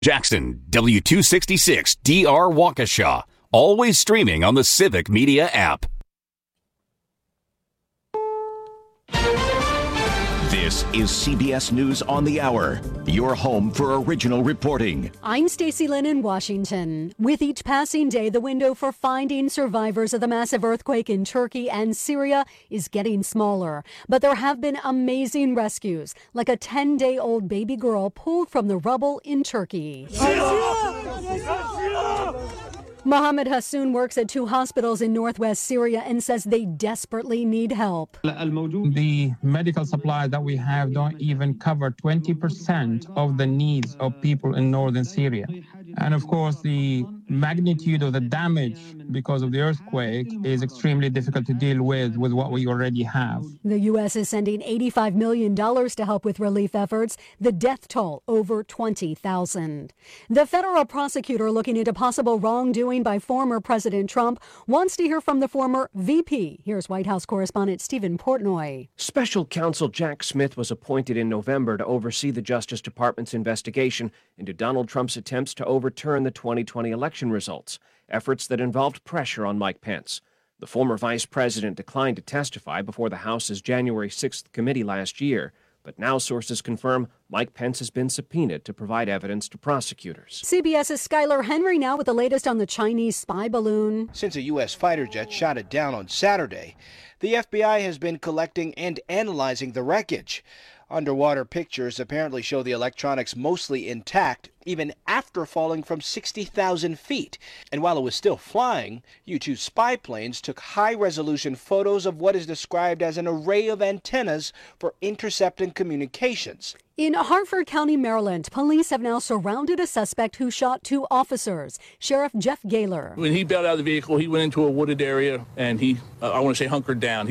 Jackson, W266 DR Waukesha. Always streaming on the Civic Media app. This is CBS News on the Hour, your home for original reporting. I'm Stacey Lynn in Washington. With each passing day, the window for finding survivors of the massive earthquake in Turkey and Syria is getting smaller. But there have been amazing rescues, like a 10-day-old baby girl pulled from the rubble in Turkey. Mohammed Hassoun works at 2 hospitals in northwest Syria and says they desperately need help. The medical supplies that we have don't even cover 20% of the needs of people in northern Syria. And of course, the magnitude of the damage because of the earthquake is extremely difficult to deal with what we already have. The U.S. is sending $85 million to help with relief efforts. The death toll, over 20,000. The federal prosecutor looking into possible wrongdoing by former President Trump wants to hear from the former VP. Here's White House correspondent Stephen Portnoy. Special counsel Jack Smith was appointed in November to oversee the Justice Department's investigation into Donald Trump's attempts to overturn the 2020 election results, efforts that involved pressure on Mike Pence. The former vice president declined to testify before the House's January 6th committee last year, but now sources confirm Mike Pence has been subpoenaed to provide evidence to prosecutors. CBS's Skylar Henry now with the latest on the Chinese spy balloon. Since a U.S. fighter jet shot it down on Saturday, the FBI has been collecting and analyzing the wreckage. Underwater pictures apparently show the electronics mostly intact, even after falling from 60,000 feet. And while it was still flying, U-2 spy planes took high-resolution photos of what is described as an array of antennas for intercepting communications. In Harford County, Maryland, police have now surrounded a suspect who shot 2 officers. Sheriff Jeff Gaylor. When he bailed out of the vehicle, he went into a wooded area and he hunkered down.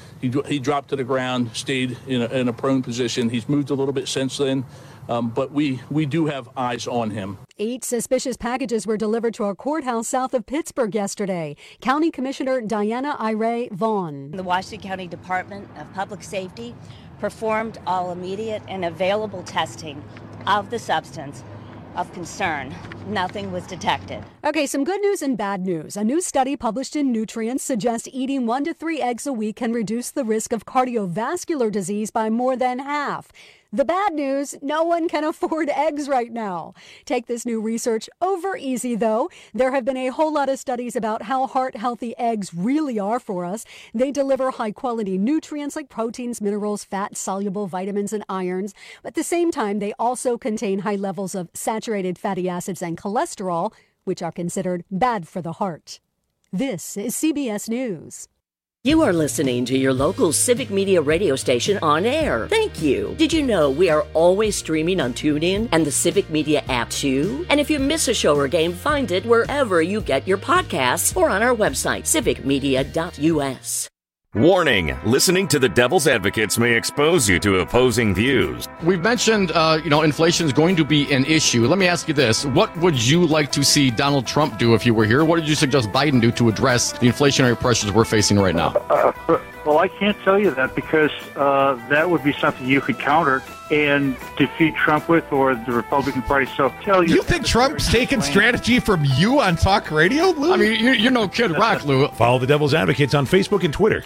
He dropped to the ground, stayed in a prone position. He's moved a little bit since then, but we do have eyes on him. 8 suspicious packages were delivered to a courthouse south of Pittsburgh yesterday. County Commissioner Diana Ire Vaughn. The Washington County Department of Public Safety performed all immediate and available testing of the substance of concern. Nothing was detected. Okay, some good news and bad news. A new study published in Nutrients suggests eating 1 to 3 eggs a week can reduce the risk of cardiovascular disease by more than half. The bad news, no one can afford eggs right now. Take this new research over easy, though. There have been a whole lot of studies about how heart-healthy eggs really are for us. They deliver high-quality nutrients like proteins, minerals, fats, soluble vitamins, and irons. But at the same time, they also contain high levels of saturated fatty acids and cholesterol, which are considered bad for the heart. This is CBS News. You are listening to your local Civic Media radio station on air. Thank you. Did you know we are always streaming on TuneIn and the Civic Media app too? And if you miss a show or game, find it wherever you get your podcasts or on our website, civicmedia.us. Warning, listening to the Devil's Advocates may expose you to opposing views. We've mentioned, inflation is going to be an issue. Let me ask you this. What would you like to see Donald Trump do if you were here? What did you suggest Biden do to address the inflationary pressures we're facing right now? Well, I can't tell you that because that would be something you could counter and defeat Trump with, or the Republican Party. So tell you. You think Trump's taking strategy from you on talk radio, Lou? I mean, you're no Kid Rock, Lou. Follow the Devil's Advocates on Facebook and Twitter.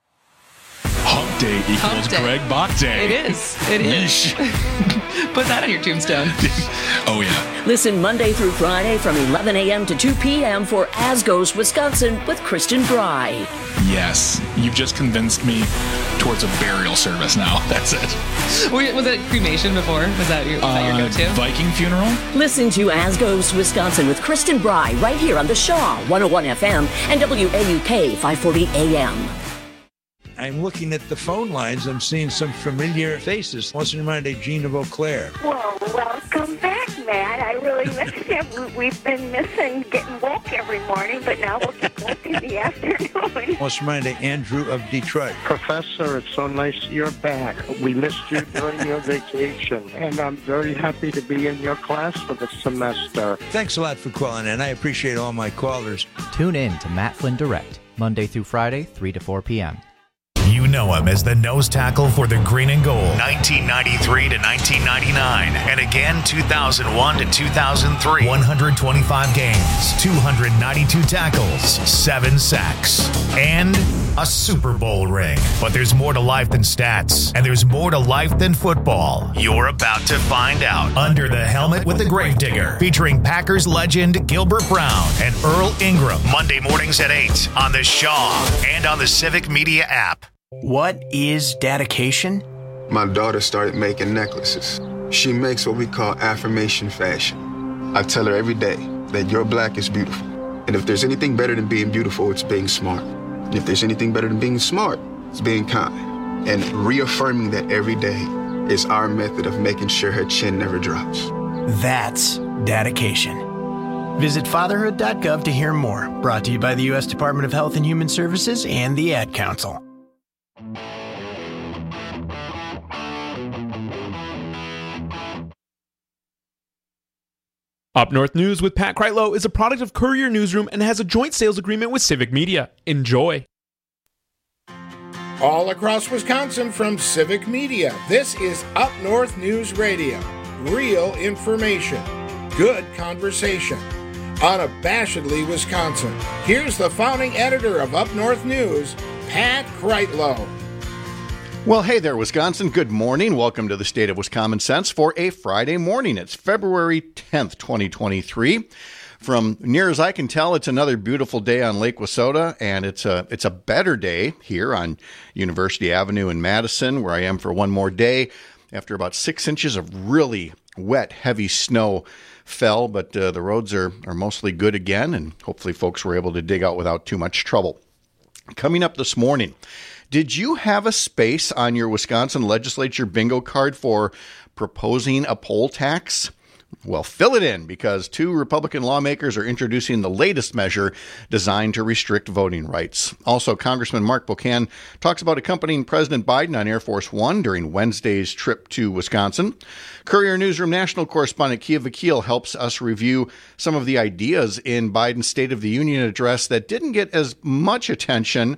Hump Day equals Greg Bach Day. It is. It is. Put that on your tombstone. Oh, yeah. Listen Monday through Friday from 11 a.m. to 2 p.m. for As Goes Wisconsin with Kristen Bry. Yes. You've just convinced me towards a burial service now. That's it. Was it cremation before? Was that your go-to? Viking funeral? Listen to As Goes Wisconsin with Kristen Bry right here on the Shaw 101 FM and WAUK 540 AM. I'm looking at the phone lines. I'm seeing some familiar faces. What's in mind, Gina Beauclair? Well, welcome back, Matt. I really missed you. We've been missing getting woke every morning, but now we'll get woke in the afternoon. What's in mind, Andrew of Detroit? Professor, it's so nice you're back. We missed you during your vacation, and I'm very happy to be in your class for the semester. Thanks a lot for calling in. I appreciate all my callers. Tune in to Matt Flynn Direct, Monday through Friday, 3 to 4 p.m. You know him as the nose tackle for the Green and Gold, 1993 to 1999, and again 2001 to 2003. 125 games, 292 tackles, 7 sacks, and a Super Bowl ring. But there's more to life than stats, and there's more to life than football. You're about to find out. Under the Helmet with the Gravedigger, featuring Packers legend Gilbert Brown and Earl Ingram. Monday mornings at 8 on the Shaw and on the Civic Media app. What is dedication? My daughter started making necklaces. She makes what we call affirmation fashion. I tell her every day that your black is beautiful. And if there's anything better than being beautiful, it's being smart. And if there's anything better than being smart, it's being kind. And reaffirming that every day is our method of making sure her chin never drops. That's dedication. Visit fatherhood.gov to hear more. Brought to you by the U.S. Department of Health and Human Services and the Ad Council. Up North News with Pat Kreitlow is a product of Courier Newsroom and has a joint sales agreement with Civic Media. Enjoy. All across Wisconsin from Civic Media, this is Up North News Radio. Real information. Good conversation. Unabashedly Wisconsin. Here's the founding editor of Up North News, Pat Kreitlow. Well, hey there, Wisconsin. Good morning. Welcome to the State of Wisconsin Sense for a Friday morning. It's February 10th, 2023. From near as I can tell, it's another beautiful day on Lake Wissota, and it's a better day here on University Avenue in Madison, where I am for one more day after about 6 inches of really wet, heavy snow fell, but the roads are mostly good again, and hopefully folks were able to dig out without too much trouble. Coming up this morning, did you have a space on your Wisconsin legislature bingo card for proposing a poll tax? Well, fill it in, because 2 Republican lawmakers are introducing the latest measure designed to restrict voting rights. Also, Congressman Mark Pocan talks about accompanying President Biden on Air Force One during Wednesday's trip to Wisconsin. Courier Newsroom national correspondent Kia Vakil helps us review some of the ideas in Biden's State of the Union address that didn't get as much attention,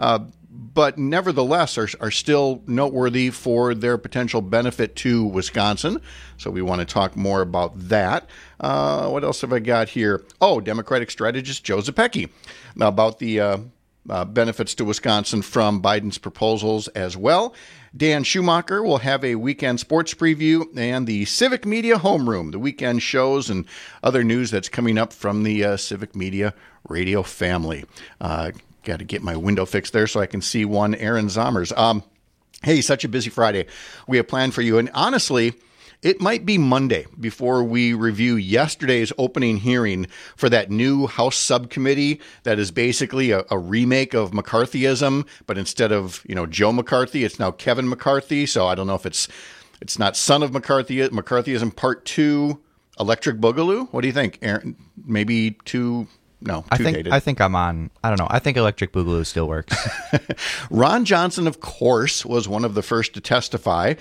but nevertheless are still noteworthy for their potential benefit to Wisconsin. So we want to talk more about that. What else have I got here? Oh, Democratic strategist Joe Zepecki about the benefits to Wisconsin from Biden's proposals as well. Dan Schumacher will have a weekend sports preview, and the Civic Media Homeroom, the weekend shows and other news that's coming up from the Civic Media radio family. Got to get my window fixed there so I can see one Aaron Zommers. Hey, such a busy Friday we have planned for you. And honestly, it might be Monday before we review yesterday's opening hearing for that new House subcommittee that is basically a remake of McCarthyism, but instead of, Joe McCarthy, it's now Kevin McCarthy. So I don't know if it's not Son of McCarthy, McCarthyism Part 2, Electric Boogaloo. What do you think, Aaron? Maybe too... No, dated. I think I'm on. I don't know. I think Electric Boogaloo still works. Ron Johnson, of course, was one of the first to testify.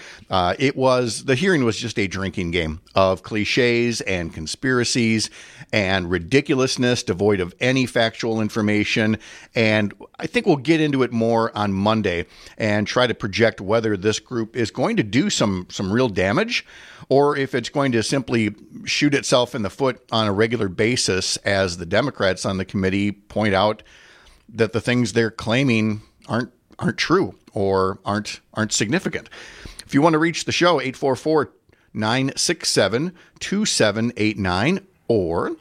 The hearing was just a drinking game of cliches and conspiracies and ridiculousness devoid of any factual information. And I think we'll get into it more on Monday and try to project whether this group is going to do some real damage, or if it's going to simply shoot itself in the foot on a regular basis as the Democrats on the committee point out that the things they're claiming aren't true or aren't significant. If you want to reach the show, 844-967-2789 or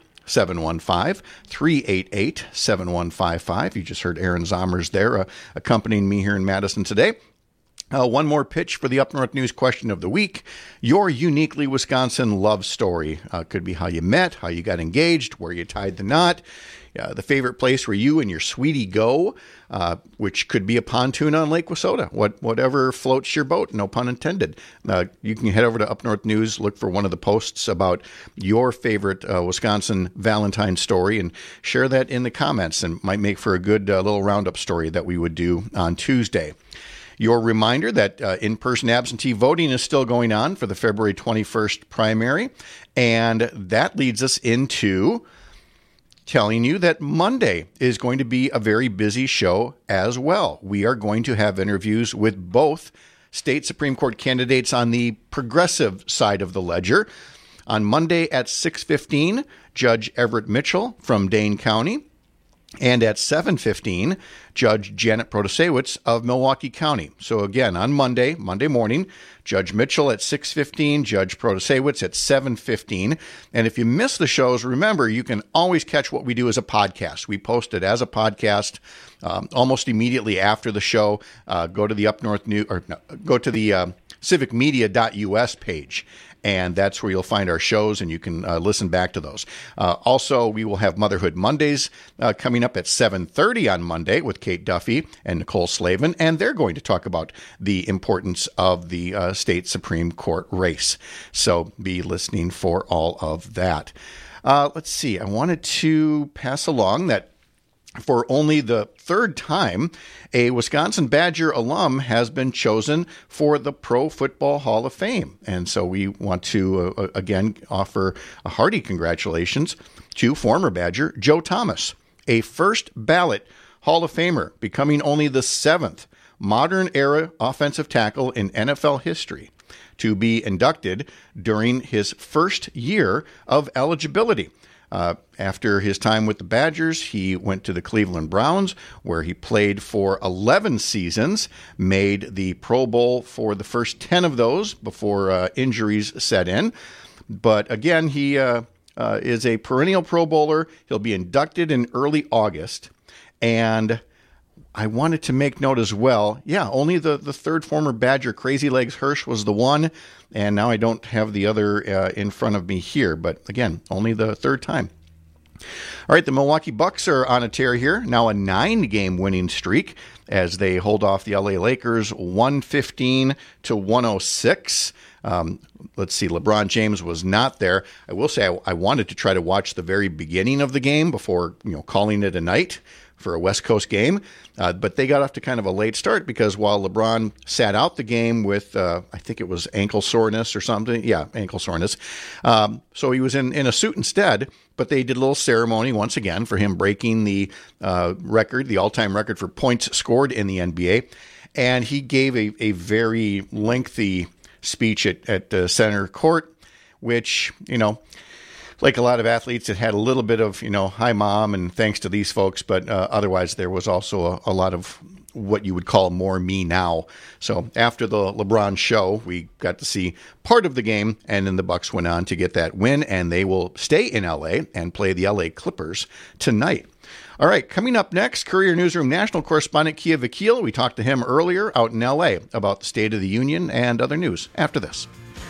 715-388-7155. You just heard Aaron Zommers there accompanying me here in Madison today. One more pitch for the Up North News question of the week. Your uniquely Wisconsin love story. Could be how you met, how you got engaged, where you tied the knot, the favorite place where you and your sweetie go, which could be a pontoon on Lake Wissota. Whatever floats your boat, no pun intended. You can head over to Up North News, look for one of the posts about your favorite Wisconsin Valentine story, and share that in the comments, and might make for a good little roundup story that we would do on Tuesday. Your reminder that in-person absentee voting is still going on for the February 21st primary, and that leads us into telling you that Monday is going to be a very busy show as well. We are going to have interviews with both state Supreme Court candidates on the progressive side of the ledger. On Monday at 6:15, Judge Everett Mitchell from Dane County, and at 7:15, Judge Janet Protasewicz of Milwaukee County. So again, on Monday morning, Judge Mitchell at 6:15, Judge Protasewicz at 7:15. And if you miss the shows, remember, you can always catch what we do as a podcast. We post it as a podcast almost immediately after the show. Go to the civicmedia.us page. And that's where you'll find our shows, and you can listen back to those. Also, we will have Motherhood Mondays coming up at 7:30 on Monday with Kate Duffy and Nicole Slavin, and they're going to talk about the importance of the state Supreme Court race. So be listening for all of that. Let's see. I wanted to pass along that for only the third time, a Wisconsin Badger alum has been chosen for the Pro Football Hall of Fame. And so we want to, again, offer a hearty congratulations to former Badger Joe Thomas, a first ballot Hall of Famer, becoming only the 7th modern-era offensive tackle in NFL history to be inducted during his first year of eligibility. After his time with the Badgers, he went to the Cleveland Browns, where he played for 11 seasons, made the Pro Bowl for the first 10 of those before injuries set in. But again, he is a perennial Pro Bowler. He'll be inducted in early August. And I wanted to make note as well, only the third former Badger, Crazy Legs Hirsch, was the one, and now I don't have the other in front of me here, but again, only the third time. All right, the Milwaukee Bucks are on a tear here, now a 9-game winning streak as they hold off the LA Lakers 115-106. Let's see, LeBron James was not there. I will say I wanted to try to watch the very beginning of the game before calling it a night for a West Coast game, but they got off to kind of a late start because while LeBron sat out the game with, I think it was ankle soreness or something. Yeah, ankle soreness. So he was in a suit instead, but they did a little ceremony once again for him breaking the record, the all-time record for points scored in the NBA. And he gave a very lengthy speech at center court, which, like a lot of athletes, it had a little bit of, hi, Mom, and thanks to these folks. But otherwise, there was also a lot of what you would call more me now. So after the LeBron show, we got to see part of the game, and then the Bucks went on to get that win, and they will stay in L.A. and play the L.A. Clippers tonight. All right, coming up next, Courier Newsroom national correspondent Kia Vakil. We talked to him earlier out in L.A. about the State of the Union and other news after this.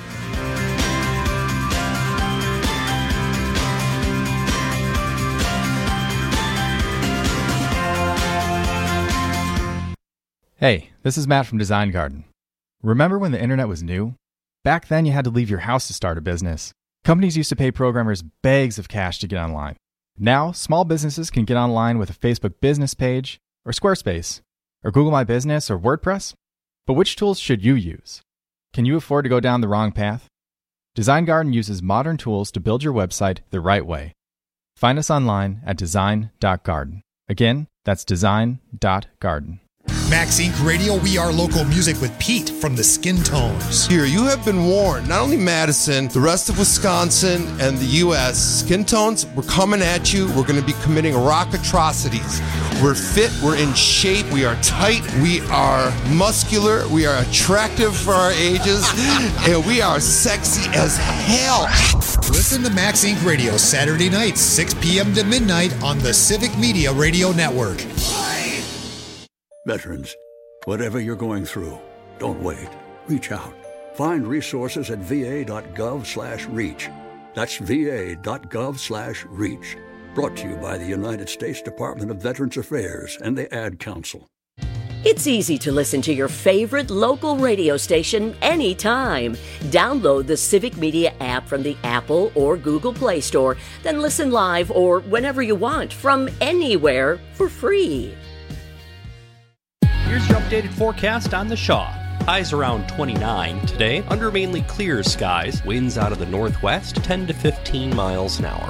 Hey, this is Matt from Design Garden. Remember when the internet was new? Back then you had to leave your house to start a business. Companies used to pay programmers bags of cash to get online. Now, small businesses can get online with a Facebook business page, or Squarespace, or Google My Business, or WordPress. But which tools should you use? Can you afford to go down the wrong path? Design Garden uses modern tools to build your website the right way. Find us online at design.garden. Again, that's design.garden. Max Inc. Radio, we are local music with Pete from the Skin Tones. Here, you have been warned. Not only Madison, the rest of Wisconsin and the U.S. Skin Tones, we're coming at you. We're going to be committing rock atrocities. We're fit. We're in shape. We are tight. We are muscular. We are attractive for our ages. And we are sexy as hell. Listen to Max Inc. Radio Saturday nights, 6 p.m. to midnight on the Civic Media Radio Network. Veterans, whatever you're going through, don't wait. Reach out. Find resources at va.gov/reach. That's va.gov/reach. Brought to you by the United States Department of Veterans Affairs and the Ad Council. It's easy to listen to your favorite local radio station anytime. Download the Civic Media app from the Apple or Google Play Store, then listen live or whenever you want from anywhere for free. Here's your updated forecast on the Shaw. Highs around 29 today, under mainly clear skies. Winds out of the northwest, 10 to 15 miles an hour.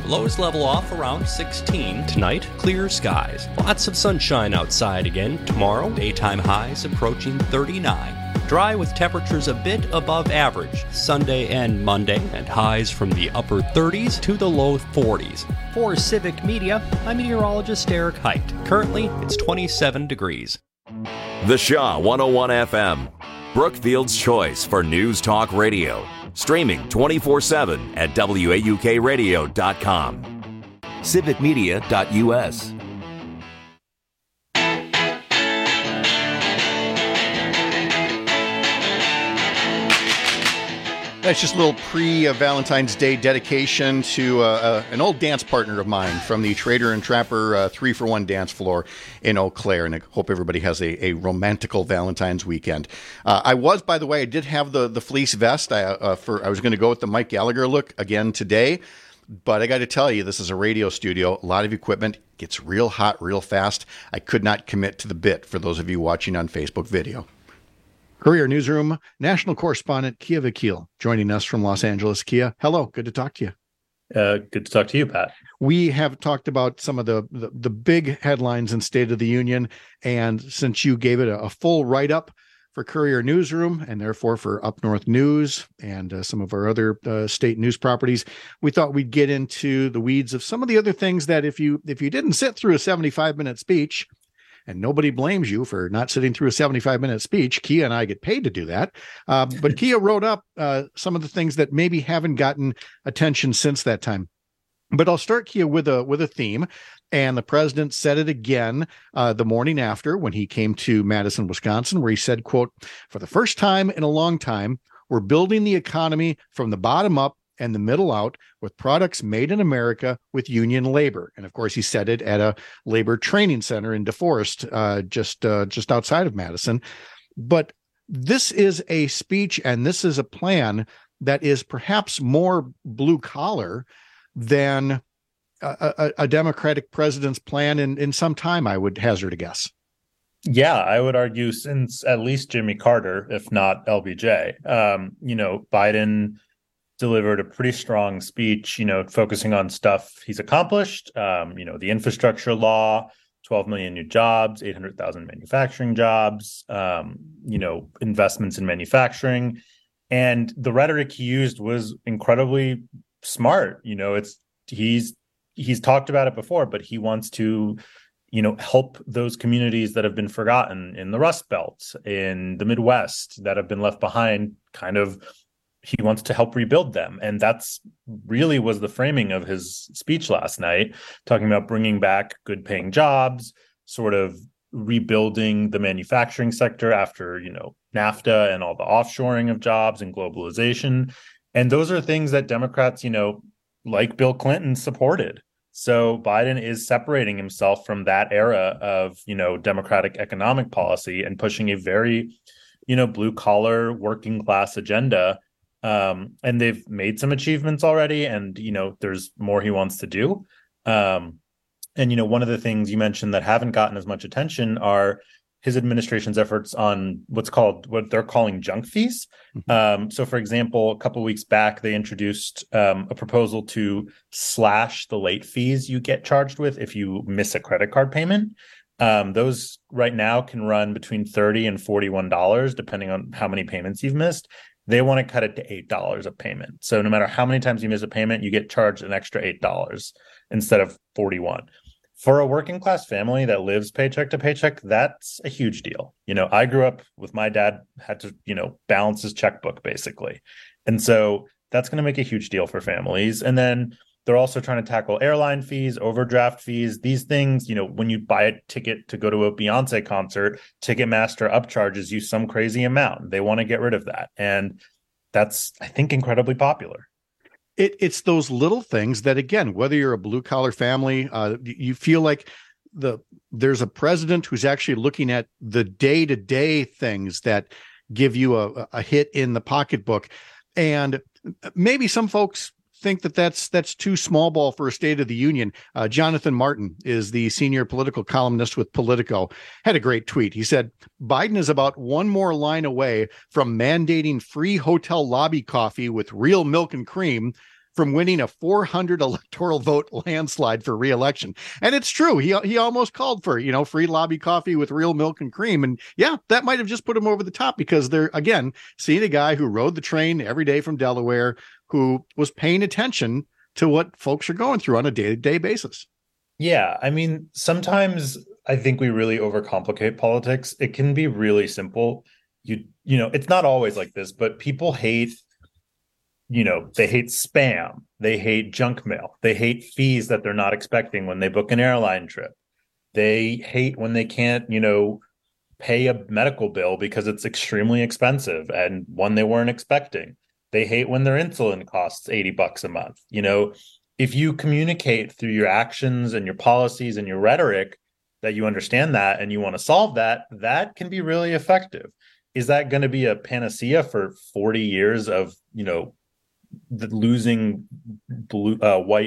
Lows level off around 16. Tonight, clear skies. Lots of sunshine outside again. Tomorrow, daytime highs approaching 39. Dry with temperatures a bit above average Sunday and Monday, and highs from the upper 30s to the low 40s. For Civic Media, I'm meteorologist Eric Height. Currently, it's 27 degrees. The Shaw 101 FM, Brookfield's choice for news talk radio. Streaming 24/7 at WAUKradio.com. Civicmedia.us. That's just a little pre-Valentine's Day dedication to an old dance partner of mine from the Trader and Trapper 3-for-1 dance floor in Eau Claire, and I hope everybody has a romantical Valentine's weekend. I did have the fleece vest. I was going to go with the Mike Gallagher look again today, but I got to tell you, this is a radio studio, a lot of equipment, gets real hot real fast. I could not commit to the bit for those of you watching on Facebook video. Courier Newsroom national correspondent Kia Vakil joining us from Los Angeles. Kia, hello. Good to talk to you. Good to talk to you, Pat. We have talked about some of the big headlines in State of the Union, and since you gave it a full write-up for Courier Newsroom and therefore for Up North News and some of our other state news properties, we thought we'd get into the weeds of some of the other things that if you didn't sit through a 75-minute speech, and nobody blames you for not sitting through a 75-minute speech. Kia and I get paid to do that. But Kia wrote up some of the things that maybe haven't gotten attention since that time. But I'll start, Kia, with a theme. And the president said it again the morning after when he came to Madison, Wisconsin, where he said, quote, "For the first time in a long time, we're building the economy from the bottom up and the middle out with products made in America with union labor." And of course, he said it at a labor training center in DeForest, just outside of Madison. But this is a speech and this is a plan that is perhaps more blue collar than a Democratic president's plan in some time, I would hazard a guess. Yeah, I would argue since at least Jimmy Carter, if not LBJ. Biden delivered a pretty strong speech, focusing on stuff he's accomplished, the infrastructure law, 12 million new jobs, 800,000 manufacturing jobs, investments in manufacturing. And the rhetoric he used was incredibly smart. He's talked about it before, but he wants to, help those communities that have been forgotten in the Rust Belt, in the Midwest, that have been left behind. He wants to help rebuild them. And that's really was the framing of his speech last night, talking about bringing back good paying jobs, sort of rebuilding the manufacturing sector after, NAFTA and all the offshoring of jobs and globalization. And those are things that Democrats, like Bill Clinton, supported. So Biden is separating himself from that era of, Democratic economic policy and pushing a very, blue collar working class agenda. And they've made some achievements already, and there's more he wants to do. And one of the things you mentioned that haven't gotten as much attention are his administration's efforts on what they're calling junk fees. So, for example, a couple of weeks back, they introduced a proposal to slash the late fees you get charged with if you miss a credit card payment. Those right now can run between $30 and $41, depending on how many payments you've missed. They want to cut it to $8 a payment. So no matter how many times you miss a payment, you get charged an extra $8 instead of $41. For a working class family that lives paycheck to paycheck, that's a huge deal. I grew up with my dad had to, balance his checkbook basically. And so that's going to make a huge deal for families. And then they're also trying to tackle airline fees, overdraft fees, these things. When you buy a ticket to go to a Beyonce concert, Ticketmaster upcharges you some crazy amount. They want to get rid of that. And that's, I think, incredibly popular. It's those little things that, again, whether you're a blue collar family, you feel like there's a president who's actually looking at the day-to-day things that give you a hit in the pocketbook. And maybe some folks think that's too small ball for a State of the Union. Jonathan Martin is the senior political columnist with Politico, had a great tweet. He said, Biden is about one more line away from mandating free hotel lobby coffee with real milk and cream from winning a 400 electoral vote landslide for re-election. And it's true. He almost called for, free lobby coffee with real milk and cream. And yeah, that might have just put him over the top, because they're, again, seeing a guy who rode the train every day from Delaware, who was paying attention to what folks are going through on a day-to-day basis. Yeah, I mean, sometimes I think we really overcomplicate politics. It can be really simple. It's not always like this, but people hate, they hate spam. They hate junk mail. They hate fees that they're not expecting when they book an airline trip. They hate when they can't, pay a medical bill because it's extremely expensive and one they weren't expecting. They hate when their insulin costs $80 a month. If you communicate through your actions and your policies and your rhetoric that you understand that and you want to solve that, that can be really effective. Is that going to be a panacea for 40 years of, losing blue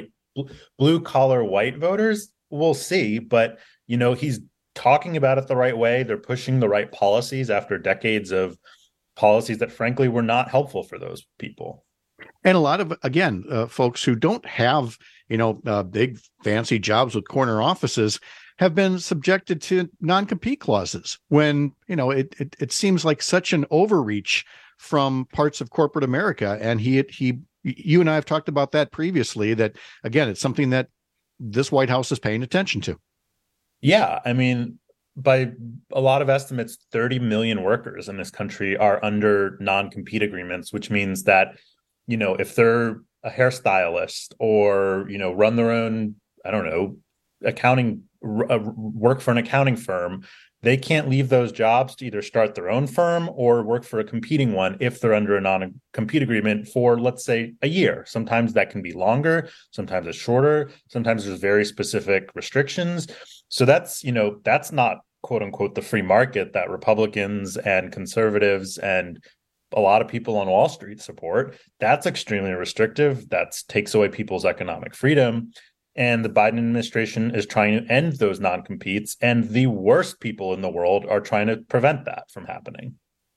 collar white voters? We'll see. But, he's talking about it the right way. They're pushing the right policies after decades of policies that, frankly, were not helpful for those people. And a lot of, again, folks who don't have, big fancy jobs with corner offices have been subjected to non-compete clauses when, it seems like such an overreach from parts of corporate America. And you and I have talked about that previously, that, again, it's something that this White House is paying attention to. Yeah. I mean, by a lot of estimates, 30 million workers in this country are under non-compete agreements, which means that, if they're a hairstylist or, run their own, accounting, work for an accounting firm, they can't leave those jobs to either start their own firm or work for a competing one if they're under a non-compete agreement for, let's say, a year. Sometimes that can be longer, sometimes it's shorter, sometimes there's very specific restrictions. So that's not, quote unquote, the free market that Republicans and conservatives and a lot of people on Wall Street support. That's extremely restrictive. That takes away people's economic freedom. And the Biden administration is trying to end those non-competes. And the worst people in the world are trying to prevent that from happening.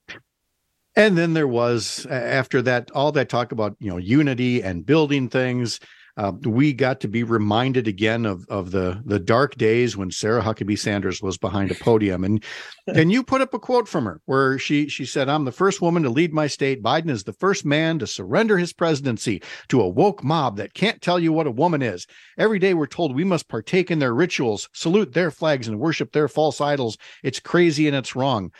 And then there was, after that, all that talk about, unity and building things. We got to be reminded again of the dark days when Sarah Huckabee Sanders was behind a podium. And you put up a quote from her where she said, "I'm the first woman to lead my state. Biden is the first man to surrender his presidency to a woke mob that can't tell you what a woman is. Every day we're told we must partake in their rituals, salute their flags, and worship their false idols. It's crazy and it's wrong."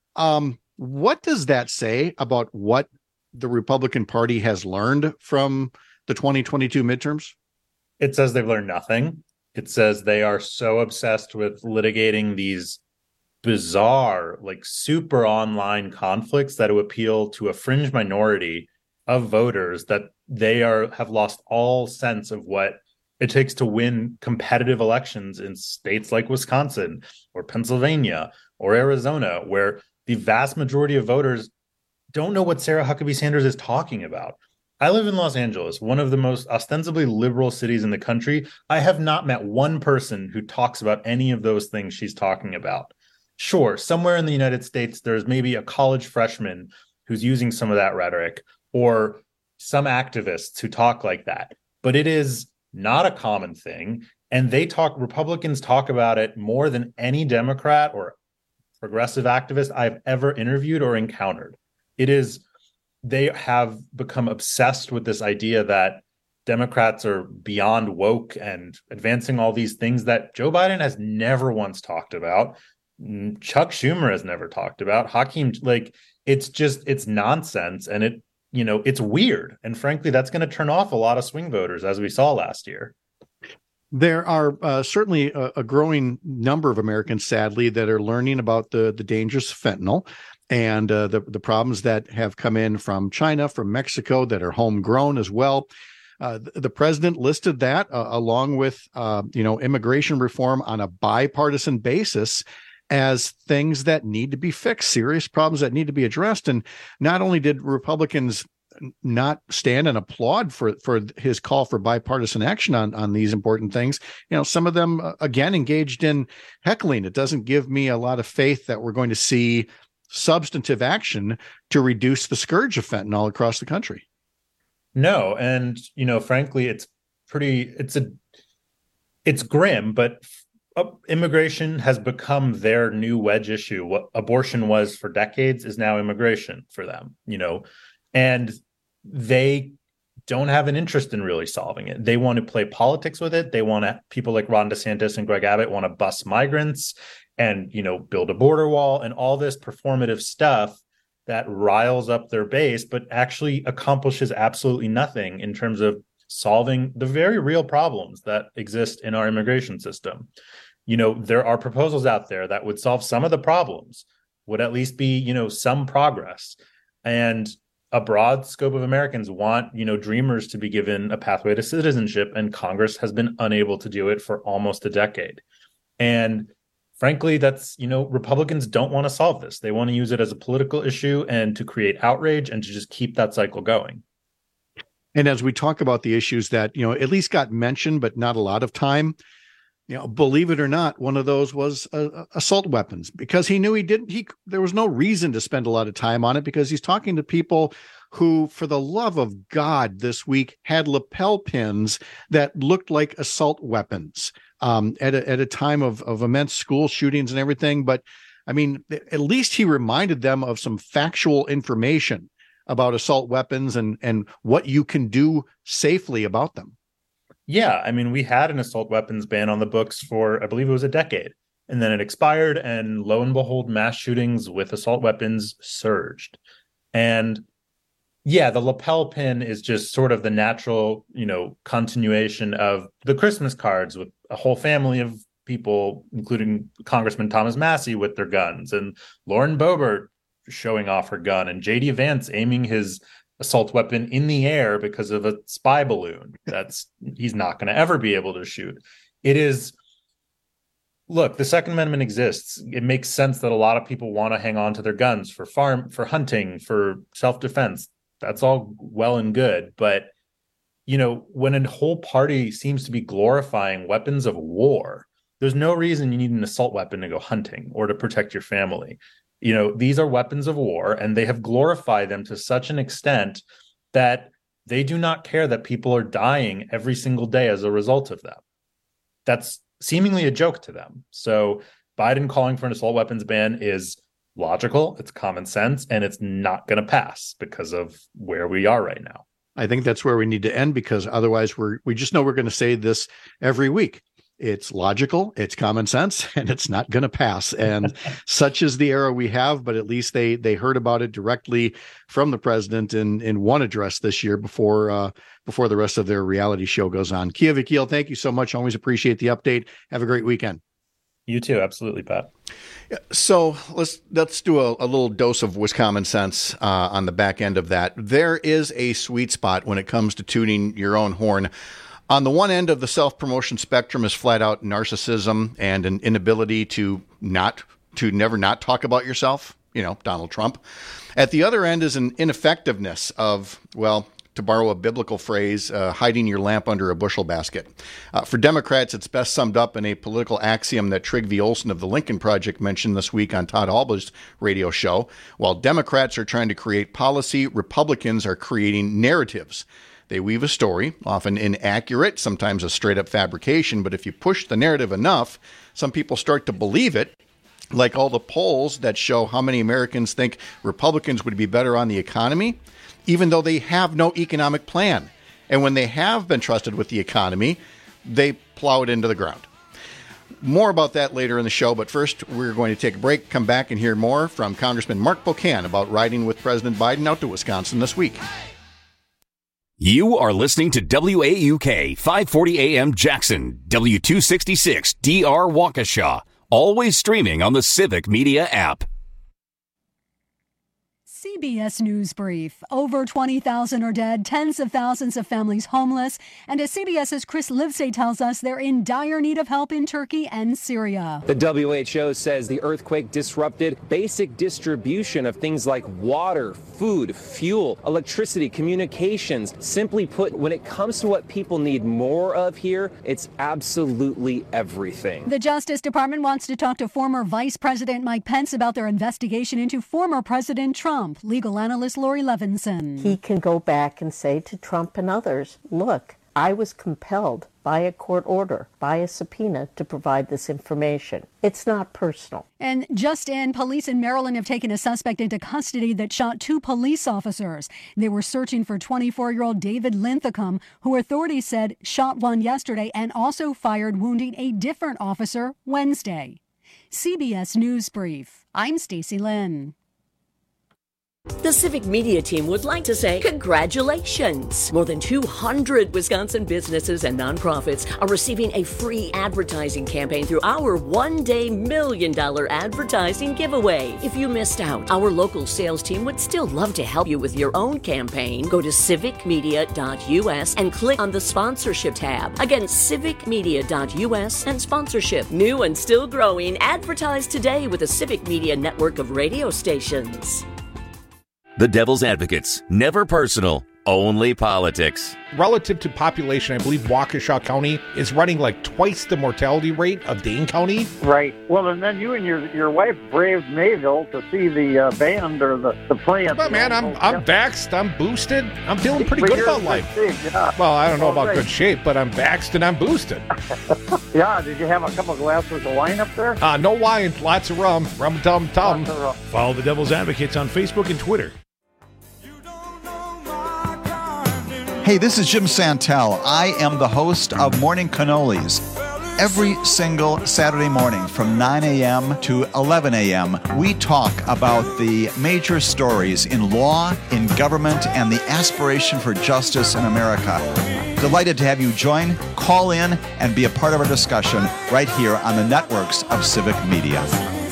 What does that say about what the Republican Party has learned from the 2022 midterms? It says they've learned nothing. It says they are so obsessed with litigating these bizarre, super online conflicts that will appeal to a fringe minority of voters that they have lost all sense of what it takes to win competitive elections in states like Wisconsin or Pennsylvania or Arizona, where the vast majority of voters don't know what Sarah Huckabee Sanders is talking about. I live in Los Angeles, one of the most ostensibly liberal cities in the country. I have not met one person who talks about any of those things she's talking about. Sure, somewhere in the United States, there's maybe a college freshman who's using some of that rhetoric, or some activists who talk like that. But it is not a common thing. And Republicans talk about it more than any Democrat or progressive activist I've ever interviewed or encountered. They have become obsessed with this idea that Democrats are beyond woke and advancing all these things that Joe Biden has never once talked about. Chuck Schumer has never talked about. Hakeem, it's nonsense. And it's weird. And frankly, that's going to turn off a lot of swing voters, as we saw last year. There are certainly a growing number of Americans, sadly, that are learning about the dangers of fentanyl and the problems that have come in from China, from Mexico, that are homegrown as well. The president listed that along with, immigration reform on a bipartisan basis as things that need to be fixed, serious problems that need to be addressed. And not only did Republicans not stand and applaud for his call for bipartisan action on these important things, some of them, again, engaged in heckling. It doesn't give me a lot of faith that we're going to see substantive action to reduce the scourge of fentanyl across the country. No, and frankly, it's grim, but immigration has become their new wedge issue. What abortion was for decades is now immigration for them, and they don't have an interest in really solving it. They want to play politics with it. They want people like Ron DeSantis and Greg Abbott want to bus migrants and, build a border wall and all this performative stuff that riles up their base, but actually accomplishes absolutely nothing in terms of solving the very real problems that exist in our immigration system. There are proposals out there that would solve some of the problems, would at least be, some progress. And a broad scope of Americans want, dreamers to be given a pathway to citizenship, and Congress has been unable to do it for almost a decade. And frankly, that's, Republicans don't want to solve this. They want to use it as a political issue and to create outrage and to just keep that cycle going. And as we talk about the issues that, at least got mentioned, but not a lot of time, believe it or not, one of those was assault weapons, because he knew there was no reason to spend a lot of time on it, because he's talking to people who, for the love of God, this week had lapel pins that looked like assault weapons at a time of immense school shootings and everything. But I mean, at least he reminded them of some factual information about assault weapons and what you can do safely about them. Yeah, I mean, we had an assault weapons ban on the books for, I believe it was a decade, and then it expired, and lo and behold, mass shootings with assault weapons surged. And yeah, the lapel pin is just sort of the natural, continuation of the Christmas cards with a whole family of people, including Congressman Thomas Massie with their guns, and Lauren Boebert showing off her gun, and J.D. Vance aiming his assault weapon in the air because of a spy balloon he's not going to ever be able to shoot. Look, the Second Amendment exists. It makes sense that a lot of people want to hang on to their guns for hunting, for self-defense. That's all well and good. But, when a whole party seems to be glorifying weapons of war, there's no reason you need an assault weapon to go hunting or to protect your family. These are weapons of war, and they have glorified them to such an extent that they do not care that people are dying every single day as a result of them. That's seemingly a joke to them. So Biden calling for an assault weapons ban is logical, it's common sense, and it's not going to pass because of where we are right now. I think that's where we need to end, because otherwise we just know we're going to say this every week. It's logical, it's common sense, and it's not going to pass. And such is the era we have, but at least they heard about it directly from the president in one address this year before the rest of their reality show goes on. Kia Vakil, thank you so much. Always appreciate the update. Have a great weekend. You too. Absolutely, Pat. So let's do a little dose of Wisconsin sense on the back end of that. There is a sweet spot when it comes to tooting your own horn. On the one end of the self-promotion spectrum is flat out narcissism and an inability to never not talk about yourself, Donald Trump. At the other end is an ineffectiveness of, well, to borrow a biblical phrase, hiding your lamp under a bushel basket. For Democrats, it's best summed up in a political axiom that Trygve Olsen of the Lincoln Project mentioned this week on Todd Alba's radio show. While Democrats are trying to create policy, Republicans are creating narratives. They weave a story, often inaccurate, sometimes a straight-up fabrication, but if you push the narrative enough, some people start to believe it, like all the polls that show how many Americans think Republicans would be better on the economy, even though they have no economic plan. And when they have been trusted with the economy, they plow it into the ground. More about that later in the show, but first we're going to take a break, come back and hear more from Congressman Mark Pocan about riding with President Biden out to Wisconsin this week. You are listening to WAUK 540 AM Jackson, W266 DR Waukesha, always streaming on the Civic Media app. CBS News Brief. Over 20,000 are dead, tens of thousands of families homeless, and as CBS's Chris Livesay tells us, they're in dire need of help in Turkey and Syria. The WHO says the earthquake disrupted basic distribution of things like water, food, fuel, electricity, communications. Simply put, when it comes to what people need more of here, it's absolutely everything. The Justice Department wants to talk to former Vice President Mike Pence about their investigation into former President Trump. Trump. Legal analyst Lori Levinson. He can go back and say to Trump and others, look, I was compelled by a court order, by a subpoena, to provide this information. It's not personal. And just in, police in Maryland have taken a suspect into custody that shot 2 police officers. They were searching for 24-year-old David Linthicum, who authorities said shot one yesterday and also fired, wounding a different officer Wednesday. CBS News Brief. I'm Stacey Lynn. The Civic Media team would like to say congratulations. More than 200 Wisconsin businesses and nonprofits are receiving a free advertising campaign through our one-day $1 million advertising giveaway. If you missed out, our local sales team would still love to help you with your own campaign. Go to civicmedia.us and click on the sponsorship tab. Again, civicmedia.us and sponsorship. New and still growing. Advertise today with the Civic Media network of radio stations. The Devil's Advocates. Never personal, only politics. Relative to population, I believe Waukesha County is running like twice the mortality rate of Dane County. Right. Well, and then you and your wife braved Mayville to see the band or the play. But man, I'm vaxxed, I'm boosted, I'm feeling pretty good about life. Yeah. Well, I don't know about good shape, but I'm vaxxed and I'm boosted. Yeah, did you have a couple glasses of wine up there? No wine, lots of rum, tum-tum. Follow the Devil's Advocates on Facebook and Twitter. Hey, this is Jim Santel. I am the host of Morning Cannolis. Every single Saturday morning from 9 a.m. to 11 a.m., we talk about the major stories in law, in government, and the aspiration for justice in America. Delighted to have you join, call in, and be a part of our discussion right here on the networks of Civic Media.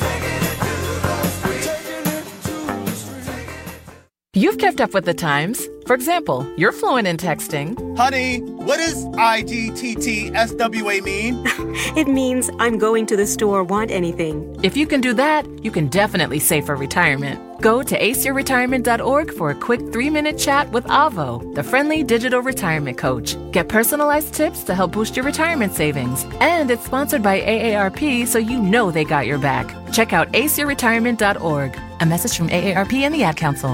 You've kept up with the times. For example, you're fluent in texting. Honey, what does IGTTSWA mean? It means I'm going to the store, want anything. If you can do that, you can definitely save for retirement. Go to aceyourretirement.org for a quick 3-minute chat with Avo, the friendly digital retirement coach. Get personalized tips to help boost your retirement savings. And it's sponsored by AARP, so you know they got your back. Check out aceyourretirement.org. A message from AARP and the Ad Council.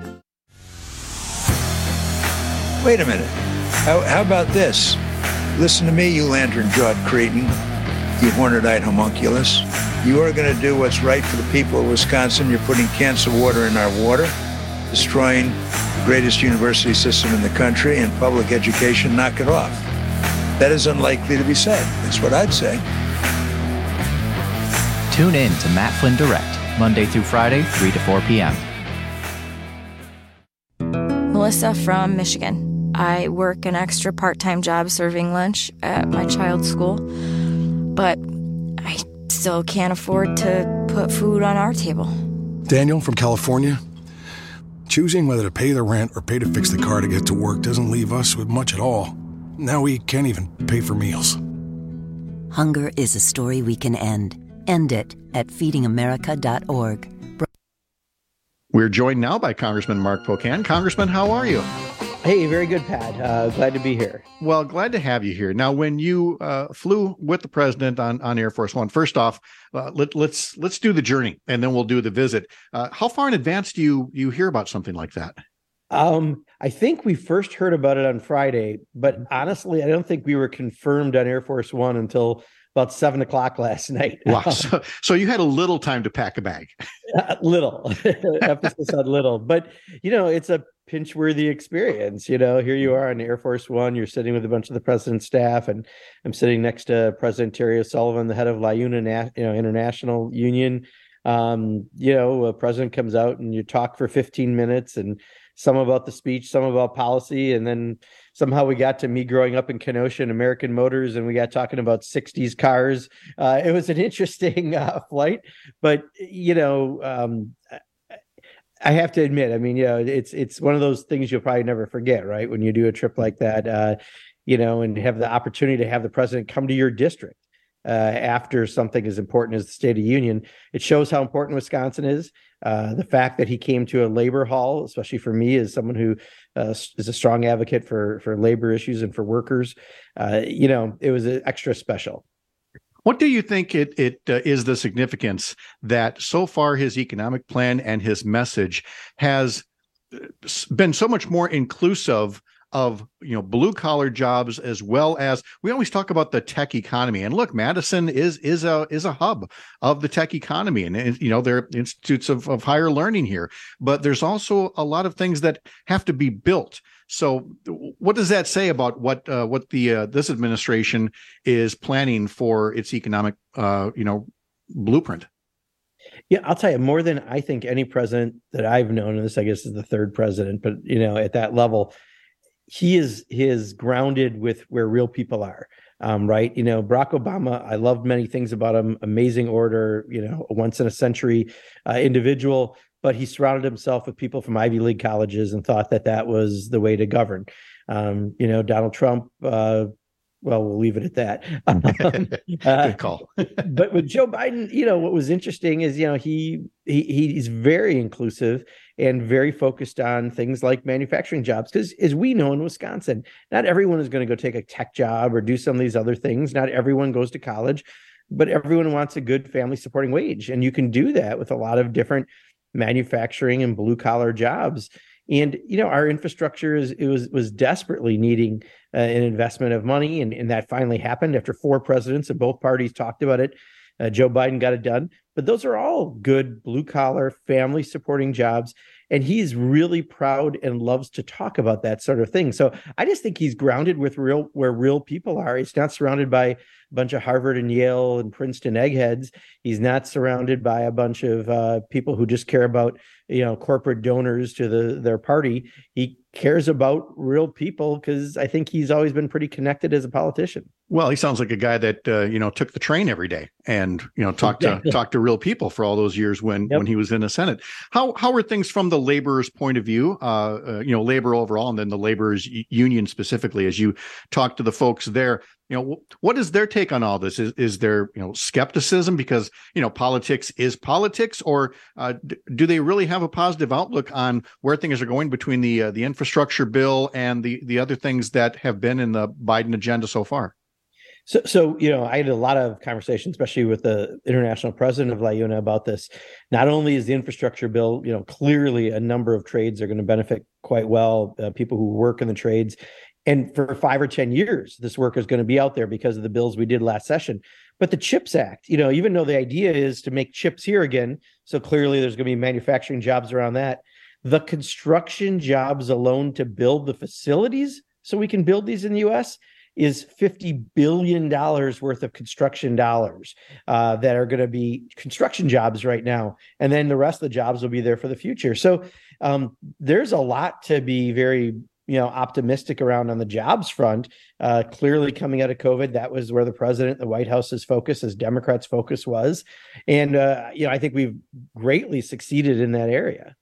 Wait a minute. How about this? Listen to me, you lantern-jawed cretin, you hornet-eyed homunculus. You are going to do what's right for the people of Wisconsin. You're putting cancer water in our water, destroying the greatest university system in the country, and public education. Knock it off. That is unlikely to be said. That's what I'd say. Tune in to Matt Flynn Direct, Monday through Friday, 3 to 4 p.m. Melissa from Michigan. I work an extra part-time job serving lunch at my child's school, but I still can't afford to put food on our table. Daniel from California. Choosing whether to pay the rent or pay to fix the car to get to work doesn't leave us with much at all. Now we can't even pay for meals. Hunger is a story we can end. End it at feedingamerica.org. We're joined now by Congressman Mark Pocan. Congressman, how are you? Hey, very good, Pat. Glad to be here. Well, glad to have you here. Now, when you flew with the president on Air Force One, first off, let's do the journey, and then we'll do the visit. How far in advance do you hear about something like that? I think we first heard about it on Friday, but honestly, I don't think we were confirmed on Air Force One until about 7 o'clock last night. Wow. So you had a little time to pack a bag. Little. Emphasis on little. But, it's a pinch-worthy experience. Here you are on Air Force One. You're sitting with a bunch of the president's staff, and I'm sitting next to President Terry O'Sullivan, the head of LIUNA International Union. A president comes out and you talk for 15 minutes, and some about the speech, some about policy, and then somehow we got to me growing up in Kenosha and American Motors, and we got talking about 60s cars. It was an interesting flight, but I have to admit, it's one of those things you'll probably never forget, right? When you do a trip like that, and have the opportunity to have the president come to your district after something as important as the State of the Union. It shows how important Wisconsin is. The fact that he came to a labor hall, especially for me as someone who is a strong advocate for labor issues and for workers, it was extra special. What do you think it is the significance that so far his economic plan and his message has been so much more inclusive of, blue collar jobs, as well as we always talk about the tech economy? And look, Madison is a hub of the tech economy, and there are institutes of higher learning here, but there's also a lot of things that have to be built. So what does that say about what the this administration is planning for its economic blueprint? Yeah, I'll tell you, more than I think any president that I've known, and this I guess is the third president, but at that level, he is grounded with where real people are. Right. Barack Obama, I loved many things about him, amazing orator, a once in a century individual, but he surrounded himself with people from Ivy League colleges and thought that was the way to govern. Donald Trump, we'll leave it at that. Good call. But with Joe Biden, what was interesting is, he's very inclusive and very focused on things like manufacturing jobs. Because as we know in Wisconsin, not everyone is going to go take a tech job or do some of these other things. Not everyone goes to college, but everyone wants a good family supporting wage. And you can do that with a lot of different manufacturing and blue collar jobs. And, our infrastructure was desperately needing an investment of money. And that finally happened after 4 presidents and both parties talked about it. Joe Biden got it done. But those are all good blue collar family supporting jobs. And he's really proud and loves to talk about that sort of thing. So I just think he's grounded with where real people are. He's not surrounded by a bunch of Harvard and Yale and Princeton eggheads. He's not surrounded by a bunch of people who just care about, corporate donors to their party. He cares about real people because I think he's always been pretty connected as a politician. Well, he sounds like a guy that took the train every day and talked to real people for all those years when he was in the Senate. How are things from the laborers' point of view? Labor overall, and then the laborers' union specifically. As you talk to the folks there, what is their take on all this? Is there skepticism because politics is politics, or do they really have a positive outlook on where things are going between the infrastructure bill and the other things that have been in the Biden agenda so far? So I had a lot of conversations, especially with the international president of LIUNA about this. Not only is the infrastructure bill, clearly a number of trades are going to benefit quite well, people who work in the trades. And for 5 or 10 years, this work is going to be out there because of the bills we did last session. But the CHIPS Act, even though the idea is to make chips here again, so clearly there's going to be manufacturing jobs around that. The construction jobs alone to build the facilities so we can build these in the U.S. is $50 billion worth of construction dollars that are going to be construction jobs right now. And then the rest of the jobs will be there for the future. So there's a lot to be very optimistic around on the jobs front. Clearly coming out of COVID, that was where the president, the White House's focus, as Democrats' focus was. And, I think we've greatly succeeded in that area.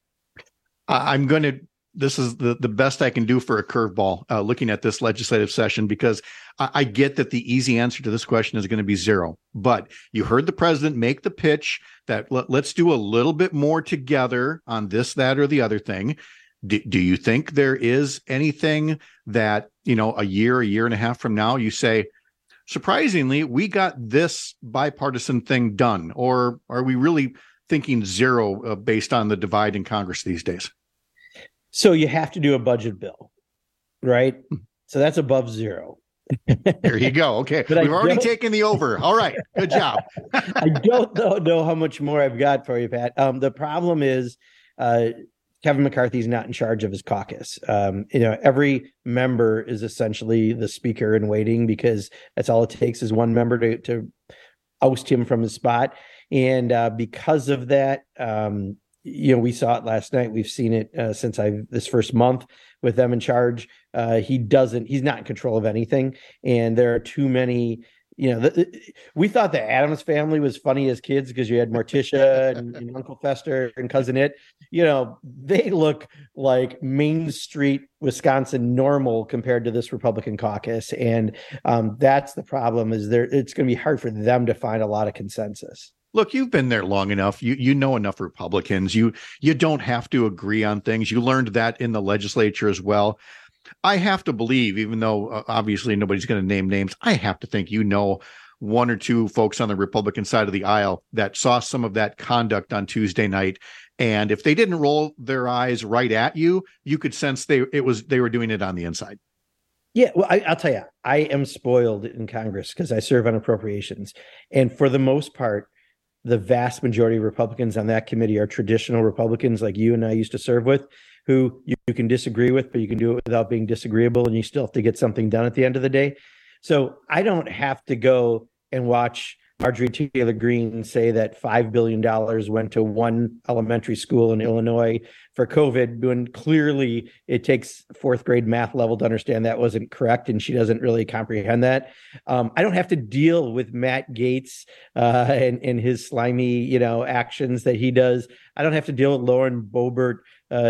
This is the best I can do for a curveball looking at this legislative session, because I get that the easy answer to this question is going to be zero. But you heard the president make the pitch that let's do a little bit more together on this, that, or the other thing. Do you think there is anything that, a year and a half from now, you say, surprisingly, we got this bipartisan thing done? Or are we really thinking zero based on the divide in Congress these days? So you have to do a budget bill, right? So that's above zero. There you go. Okay. But we've already taken the over. All right. Good job. I don't know how much more I've got for you, Pat. The problem is Kevin McCarthy's not in charge of his caucus. Every member is essentially the speaker in waiting, because that's all it takes is one member to oust him from his spot. And because of that, we saw it last night. We've seen it since this first month with them in charge. He's not in control of anything. And there are too many, we thought the Addams Family was funny as kids because you had Morticia and Uncle Fester and Cousin It. They look like Main Street, Wisconsin normal compared to this Republican caucus. And that's the problem, is it's going to be hard for them to find a lot of consensus. Look, you've been there long enough. You know enough Republicans. You don't have to agree on things. You learned that in the legislature as well. I have to believe, even though obviously nobody's going to name names, I have to think one or two folks on the Republican side of the aisle that saw some of that conduct on Tuesday night. And if they didn't roll their eyes right at you, you could sense they were doing it on the inside. Yeah, well, I'll tell you, I am spoiled in Congress because I serve on appropriations. And for the most part, the vast majority of Republicans on that committee are traditional Republicans like you and I used to serve with, who you can disagree with, but you can do it without being disagreeable, and you still have to get something done at the end of the day. So I don't have to go and watch Marjorie Taylor Greene say that $5 billion went to one elementary school in Illinois for COVID, when clearly it takes fourth grade math level to understand that wasn't correct, and she doesn't really comprehend that. I don't have to deal with Matt Gaetz and his slimy, actions that he does. I don't have to deal with Lauren Boebert,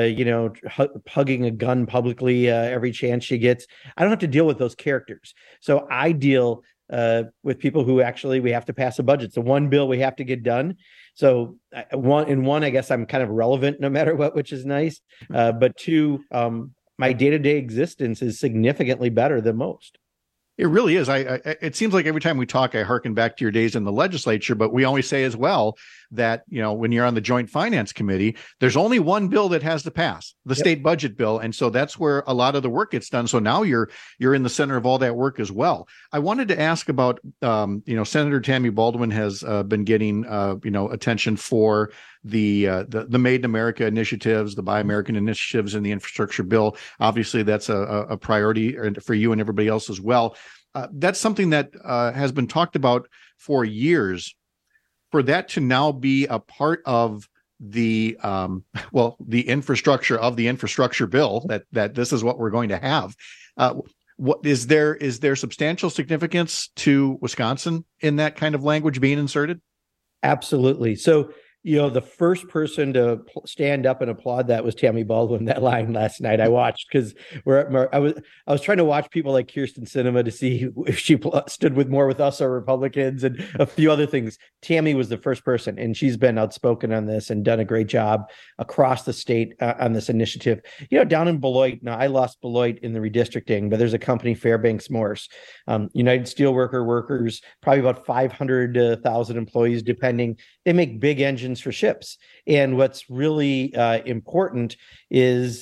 hugging a gun publicly every chance she gets. I don't have to deal with those characters. So I deal with people who actually we have to pass a budget. So one bill we have to get done. So one, I guess I'm kind of relevant no matter what, which is nice. But two, my day-to-day existence is significantly better than most. It really is. It seems like every time we talk, I hearken back to your days in the legislature, but we always say as well that, when you're on the Joint Finance Committee, there's only one bill that has to pass, the state budget bill. And so that's where a lot of the work gets done. So now you're in the center of all that work as well. I wanted to ask about, Senator Tammy Baldwin has been getting, attention for the Made in America initiatives, the Buy American initiatives, and the infrastructure bill. Obviously, that's a priority for you and everybody else as well. That's something that has been talked about for years. For that to now be a part of the infrastructure of the infrastructure bill, that this is what we're going to have. What is there substantial significance to Wisconsin in that kind of language being inserted? Absolutely. So, the first person to stand up and applaud that was Tammy Baldwin. That line last night I watched because I was trying to watch people like Kirsten Sinema to see if she stood with us or Republicans and a few other things. Tammy was the first person, and she's been outspoken on this and done a great job across the state on this initiative. Down in Beloit, now I lost Beloit in the redistricting, but there's a company, Fairbanks Morse, United Steelworker workers, probably about 500,000 employees, depending. They make big engines for ships. And what's really important is,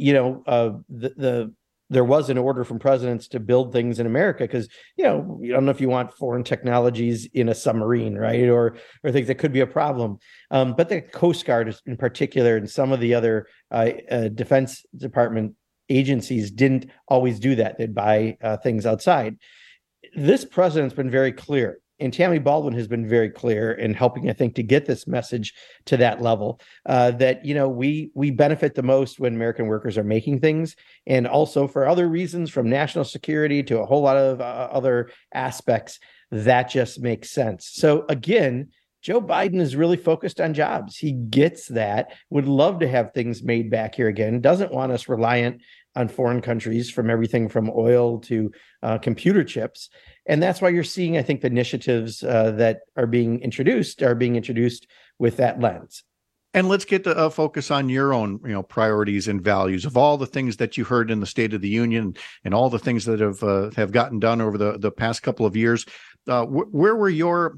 there was an order from presidents to build things in America because, you don't know if you want foreign technologies in a submarine, right? Or things that could be a problem. But the Coast Guard in particular and some of the other Defense Department agencies didn't always do that. They'd buy things outside. This president's been very clear. And Tammy Baldwin has been very clear in helping, I think, to get this message to that level, that, we benefit the most when American workers are making things. And also for other reasons, from national security to a whole lot of other aspects, that just makes sense. So again, Joe Biden is really focused on jobs. He gets that, would love to have things made back here again, doesn't want us reliant on foreign countries from everything from oil to computer chips. And that's why you're seeing, I think, the initiatives that are being introduced with that lens. And let's get to focus on your own, priorities and values of all the things that you heard in the State of the Union and all the things that have gotten done over the past couple of years. Where were your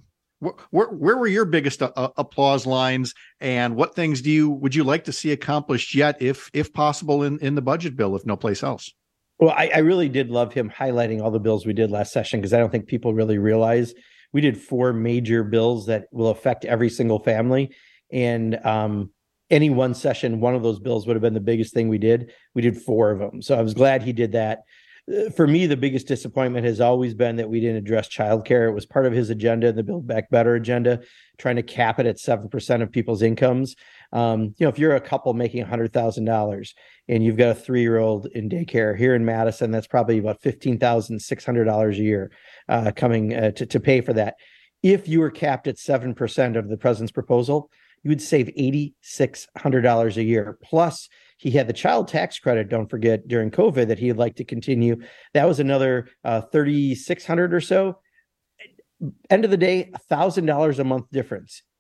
biggest applause lines, and what things would you like to see accomplished yet, if possible, in the budget bill, if no place else? Well, I really did love him highlighting all the bills we did last session, because I don't think people really realize we did 4 major bills that will affect every single family. And any one session, one of those bills would have been the biggest thing we did. We did 4 of them. So I was glad he did that. For me, the biggest disappointment has always been that we didn't address childcare. It was part of his agenda, the Build Back Better agenda, trying to cap it at 7% of people's incomes. If you're a couple making $100,000 and you've got a 3-year-old in daycare here in Madison, that's probably about $15,600 a year coming to pay for that. If you were capped at 7% of the president's proposal, you would save $8,600 a year. Plus, he had the child tax credit, don't forget, during COVID that he'd like to continue. That was another $3,600 or so. End of the day, $1,000 a month difference.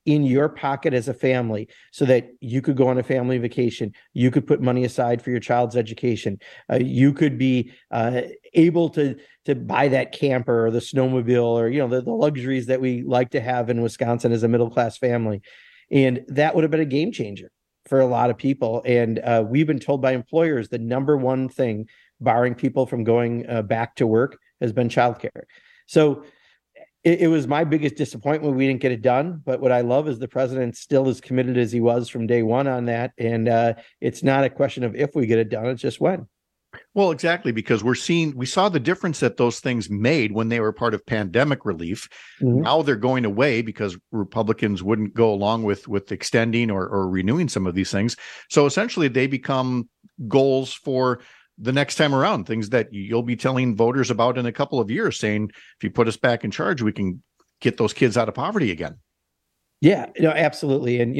in your pocket as a family so that you could go on a family vacation. You could put money aside for your child's education. You could be able to buy that camper or the snowmobile or, the luxuries that we like to have in Wisconsin as a middle-class family. And that would have been a game changer for a lot of people. And we've been told by employers the number one thing barring people from going back to work has been childcare. So it was my biggest disappointment we didn't get it done. But what I love is the president still as committed as he was from day one on that. And it's not a question of if we get it done, it's just when. Well, exactly, because we saw the difference that those things made when they were part of pandemic relief. Mm-hmm. Now they're going away because Republicans wouldn't go along with extending or renewing some of these things. So essentially they become goals for the next time around, things that you'll be telling voters about in a couple of years, saying, if you put us back in charge, we can get those kids out of poverty again. Yeah, absolutely. And,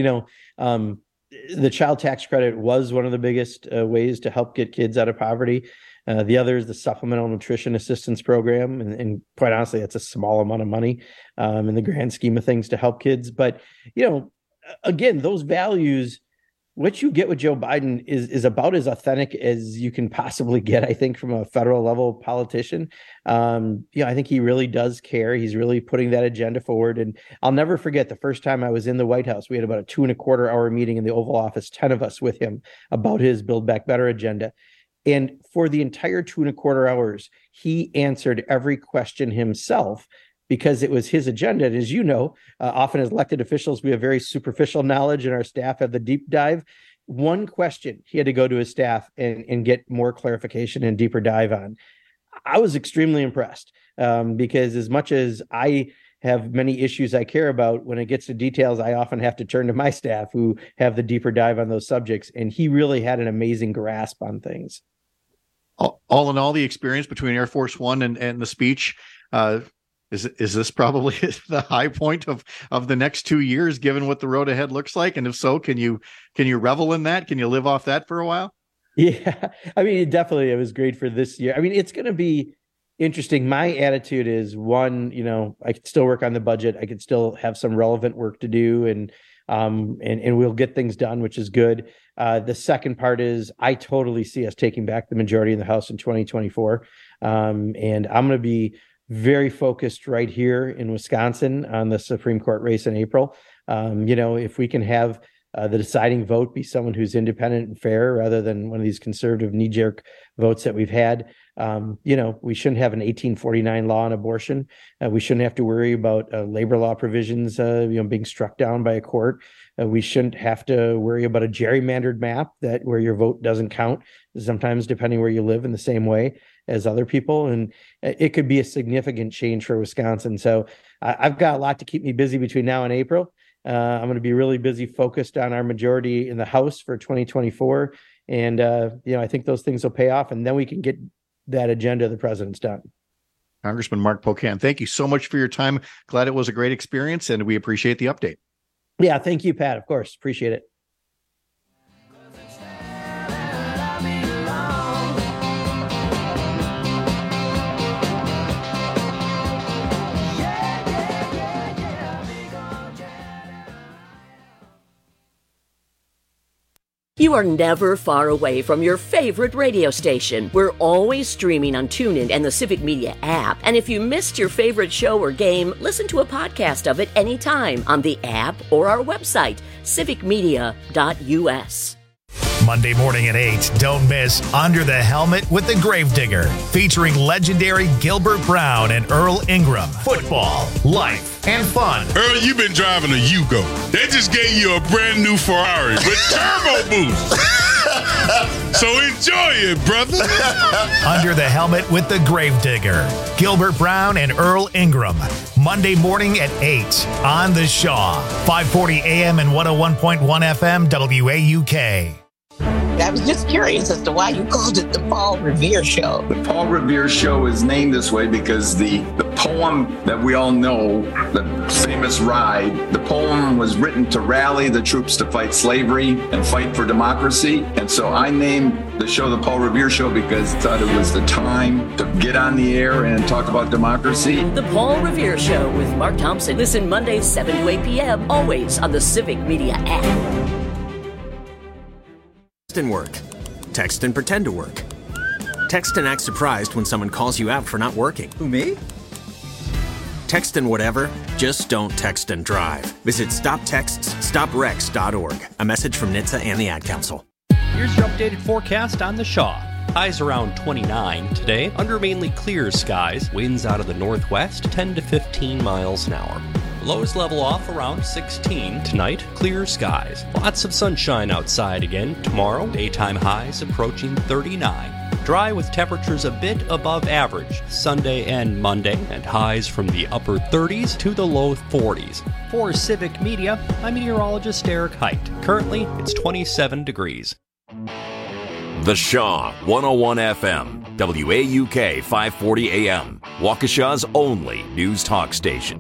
the child tax credit was one of the biggest ways to help get kids out of poverty. The other is the Supplemental Nutrition Assistance Program. And quite honestly, that's a small amount of money in the grand scheme of things to help kids. But, again, those values, what you get with Joe Biden is about as authentic as you can possibly get, I think, from a federal level politician. I think he really does care. He's really putting that agenda forward. And I'll never forget the first time I was in the White House. We had about a 2.25 hour meeting in the Oval Office, 10 of us with him, about his Build Back Better agenda. And for the entire 2.25 hours, he answered every question himself, because it was his agenda. And as you know, often as elected officials, we have very superficial knowledge and our staff have the deep dive. One question he had to go to his staff and get more clarification and deeper dive on. I was extremely impressed because as much as I have many issues I care about, when it gets to details, I often have to turn to my staff who have the deeper dive on those subjects. And he really had an amazing grasp on things. All in all, the experience between Air Force One and the speech, Is this probably the high point of the next 2 years, given what the road ahead looks like? And if so, can you revel in that? Can you live off that for a while? Yeah, I mean, it was great for this year. I mean, it's going to be interesting. My attitude is one, I could still work on the budget. I could still have some relevant work to do, and we'll get things done, which is good. The second part is I totally see us taking back the majority in the House in 2024, and I'm going to be very focused right here in Wisconsin on the Supreme Court race in April. If we can have the deciding vote be someone who's independent and fair rather than one of these conservative knee-jerk votes that we've had, we shouldn't have an 1849 law on abortion. We shouldn't have to worry about labor law provisions, being struck down by a court. We shouldn't have to worry about a gerrymandered map where your vote doesn't count, sometimes depending where you live in the same way as other people. And it could be a significant change for Wisconsin. So I've got a lot to keep me busy between now and April. I'm going to be really busy focused on our majority in the House for 2024. And, I think those things will pay off, and then we can get that agenda the president's done. Congressman Mark Pocan, thank you so much for your time. Glad it was a great experience, and we appreciate the update. Yeah, thank you, Pat. Of course. Appreciate it. You are never far away from your favorite radio station. We're always streaming on TuneIn and the Civic Media app. And if you missed your favorite show or game, listen to a podcast of it anytime on the app or our website, civicmedia.us. Monday morning at 8, don't miss Under the Helmet with the Gravedigger, featuring legendary Gilbert Brown and Earl Ingram. Football, life, and fun. Earl, you've been driving a Yugo. They just gave you a brand new Ferrari with turbo boost. So enjoy it, brother. Under the Helmet with the Gravedigger, Gilbert Brown and Earl Ingram. Monday morning at 8 on the Shaw, 540 AM and 101.1 FM WAUK. I was just curious as to why you called it the Paul Revere Show. The Paul Revere Show is named this way because the poem that we all know, the famous Ride, the poem was written to rally the troops to fight slavery and fight for democracy. And so I named the show the Paul Revere Show because I thought it was the time to get on the air and talk about democracy. The Paul Revere Show with Mark Thompson. Listen Mondays 7 to 8 p.m. always on the Civic Media app. Text and work. Text and pretend to work. Text and act surprised when someone calls you out for not working. Who, me? Text and whatever, just don't text and drive. Visit StopTextsStopWrecks.org. A message from NHTSA and the Ad Council. Here's your updated forecast on the Shaw. Highs around 29 today, under mainly clear skies. Winds out of the northwest, 10 to 15 miles an hour. Lows level off around 16 tonight, clear skies. Lots of sunshine outside again tomorrow. Daytime highs approaching 39. Dry with temperatures a bit above average Sunday and Monday, and highs from the upper 30s to the low 40s. For Civic Media, I'm meteorologist Eric Height. Currently, it's 27 degrees. The Shaw, 101 FM, WAUK 540 AM, Waukesha's only news talk station.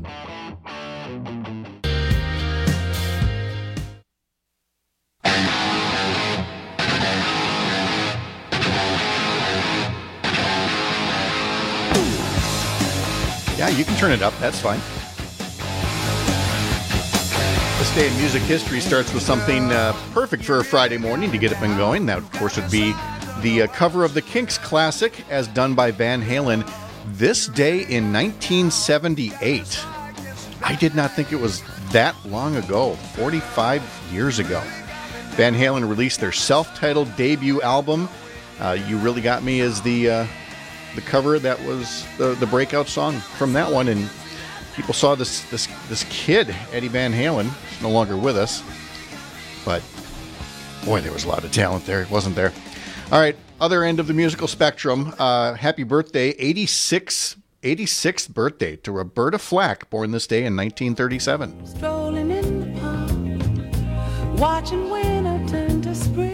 Yeah, you can turn it up. That's fine. This day in music history starts with something perfect for a Friday morning to get up and going. That, of course, would be the cover of the Kinks classic as done by Van Halen this day in 1978. I did not think it was that long ago, 45 years ago. Van Halen released their self-titled debut album. You Really Got Me is the cover. That was the breakout song from that one, and people saw this kid, Eddie Van Halen. He's no longer with us, but boy, there was a lot of talent there, wasn't there? All right, other end of the musical spectrum. Happy birthday, 86th birthday to Roberta Flack, born this day in 1937. Strolling in the park, watching winter turn to spring.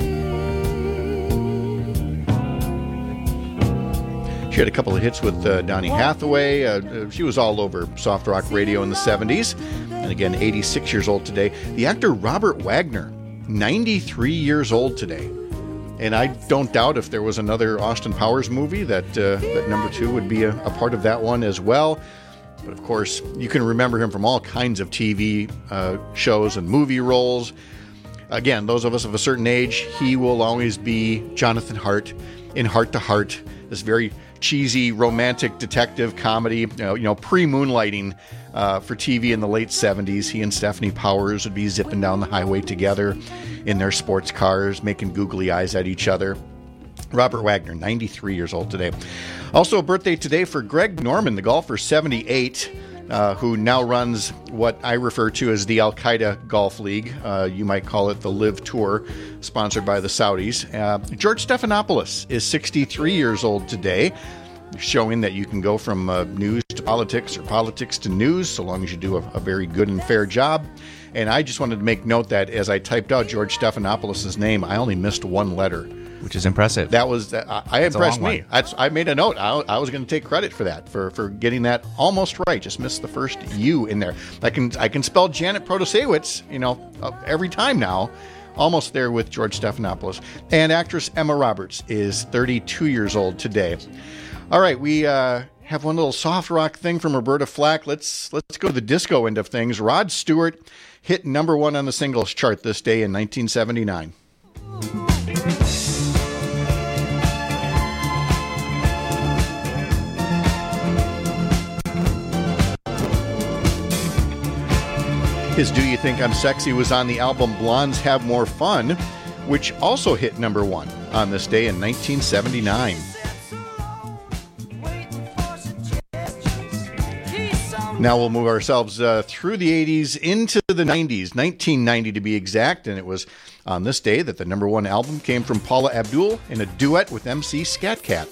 She had a couple of hits with Donny Hathaway. She was all over soft rock radio in the 70s. And again, 86 years old today. The actor Robert Wagner, 93 years old today. And I don't doubt if there was another Austin Powers movie that number 2 would be a part of that one as well. But of course, you can remember him from all kinds of TV shows and movie roles. Again, those of us of a certain age, he will always be Jonathan Hart in Heart to Heart, this very cheesy romantic detective comedy, pre-moonlighting for TV in the late 70s. He and Stephanie Powers would be zipping down the highway together in their sports cars, making googly eyes at each other. Robert Wagner, 93 years old today. Also a birthday today for Greg Norman, the golfer, 78, who now runs what I refer to as the Al-Qaeda Golf League. You might call it the Live Tour, sponsored by the Saudis. George Stephanopoulos is 63 years old today, showing that you can go from news to politics or politics to news, so long as you do a very good and fair job. And I just wanted to make note that as I typed out George Stephanopoulos' name, I only missed one letter. Which is impressive. That was, impressed me. I made a note. I was going to take credit for that, for getting that almost right. Just missed the first U in there. I can spell Janet Protasiewicz, every time now. Almost there with George Stephanopoulos. And actress Emma Roberts is 32 years old today. All right, we have one little soft rock thing from Roberta Flack. Let's go to the disco end of things. Rod Stewart hit number 1 on the singles chart this day in 1979. His Do You Think I'm Sexy was on the album Blondes Have More Fun, which also hit number 1 on this day in 1979. Now we'll move ourselves through the 80s into the 90s, 1990 to be exact, and it was on this day that the number 1 album came from Paula Abdul in a duet with MC Scat Cat.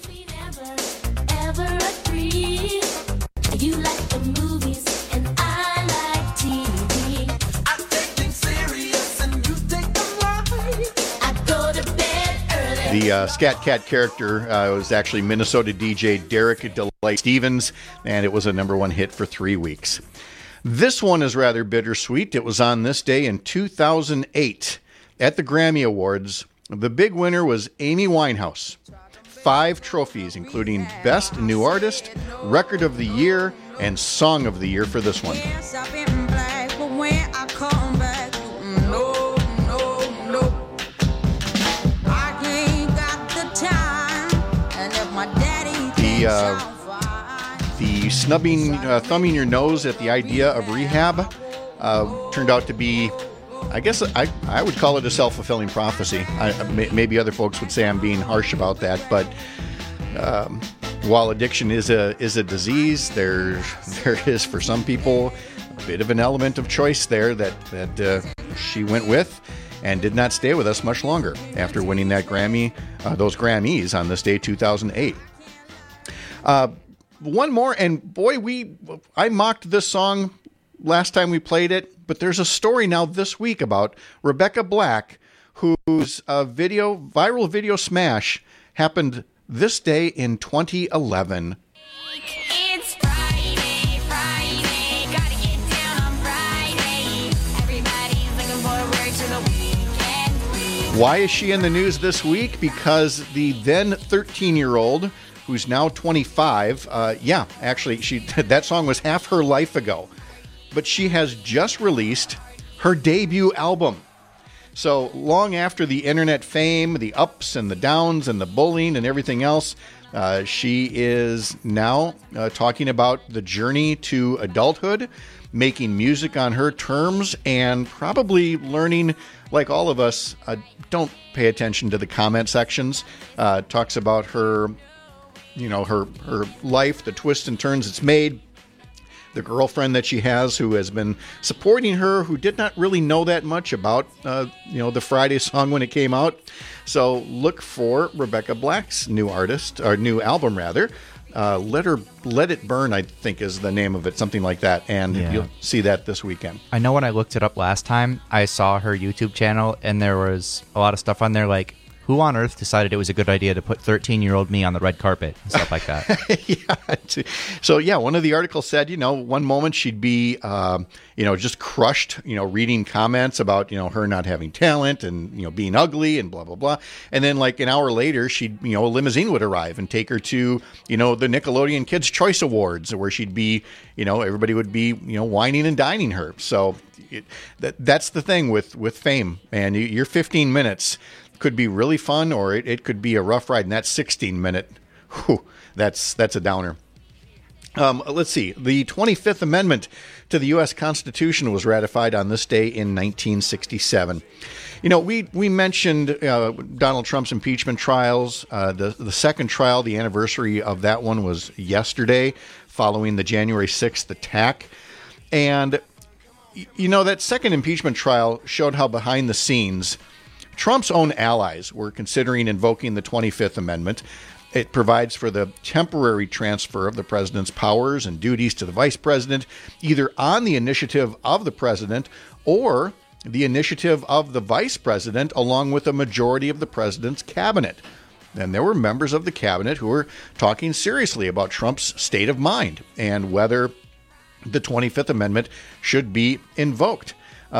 The Scat Cat character was actually Minnesota DJ Derek Delight Stevens, and it was a number 1 hit for 3 weeks. This one is rather bittersweet. It was on this day in 2008 at the Grammy Awards. The big winner was Amy Winehouse. 5 trophies, including Best New Artist, Record of the Year, and Song of the Year for this one. The snubbing, thumbing your nose at the idea of rehab turned out to be, I guess I would call it a self-fulfilling prophecy. Maybe other folks would say I'm being harsh about that, but while addiction is a disease, there is for some people a bit of an element of choice there that she went with and did not stay with us much longer after winning that those Grammys on this day 2008. One more, and boy, I mocked this song last time we played it, but there's a story now this week about Rebecca Black, whose viral video smash happened this day in 2011. It's Friday, gotta get down on Friday. Everybody's looking forward to the weekend. Why is she in the news this week? Because the then 13-year-old, who's now 25, actually, that song was half her life ago. But she has just released her debut album. So long after the internet fame, the ups and the downs and the bullying and everything else, she is now talking about the journey to adulthood, making music on her terms, and probably learning, like all of us, don't pay attention to the comment sections. Talks about her life, the twists and turns it's made, the girlfriend that she has who has been supporting her, who did not really know that much about, the Friday song when it came out. So look for Rebecca Black's new album rather. Let It Burn, I think is the name of it, something like that. And you'll see that this weekend. I know when I looked it up last time, I saw her YouTube channel and there was a lot of stuff on there like, who on earth decided it was a good idea to put 13-year-old me on the red carpet and stuff like that? So, one of the articles said, one moment she'd be, just crushed, reading comments about, her not having talent and, being ugly and blah, blah, blah. And then like an hour later, she'd, a limousine would arrive and take her to, the Nickelodeon Kids' Choice Awards where she'd be, everybody would be, whining and dining her. So that's the thing with fame, man. You're 15 minutes. Could be really fun, or it could be a rough ride, and that 16-minute, that's a downer. Let's see. The 25th Amendment to the U.S. Constitution was ratified on this day in 1967. We mentioned Donald Trump's impeachment trials. The second trial, the anniversary of that one was yesterday, following the January 6th attack. And, that second impeachment trial showed how behind the scenes Trump's own allies were considering invoking the 25th Amendment. It provides for the temporary transfer of the president's powers and duties to the vice president, either on the initiative of the president or the initiative of the vice president, along with a majority of the president's cabinet. And there were members of the cabinet who were talking seriously about Trump's state of mind and whether the 25th Amendment should be invoked.